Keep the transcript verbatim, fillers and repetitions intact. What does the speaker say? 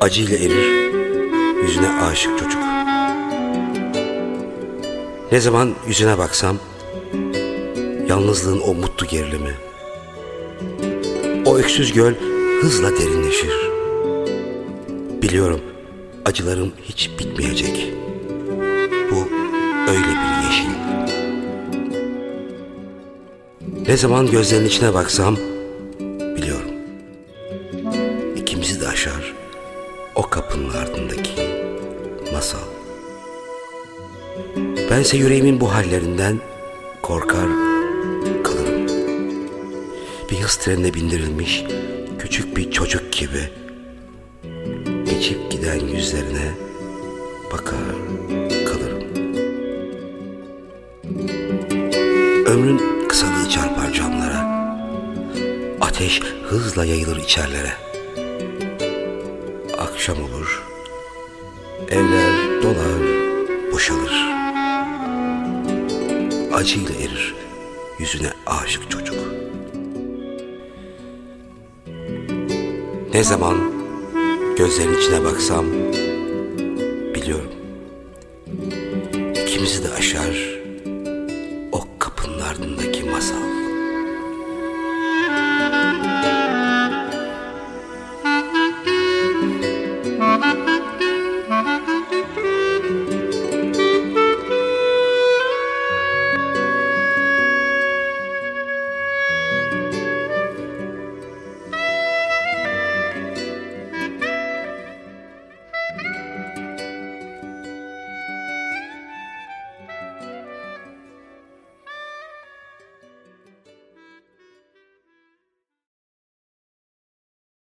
acıyla erir yüzüne aşık çocuk. Ne zaman yüzüne baksam yalnızlığın o mutlu gerilimi, o öksüz göl hızla derinleşir. Biliyorum acılarım hiç bitmeyecek. Bu öyle bir yeşil. Ne zaman gözlerinin içine baksam biliyorum ikimizi de aşar o kapının ardındaki masal. Bense yüreğimin bu hallerinden korkar kalırım. Bir hız trenine bindirilmiş küçük bir çocuk gibi geçip giden yüzlerine bakar kalırım. Ömrün kısalığı çarpar camlara, ateş hızla yayılır içerlere. Akşam olur, evler dolar, boşalır. Acıyla erir yüzüne aşık çocuk. Ne zaman gözlerinin içine baksam biliyorum ikimizi de aşar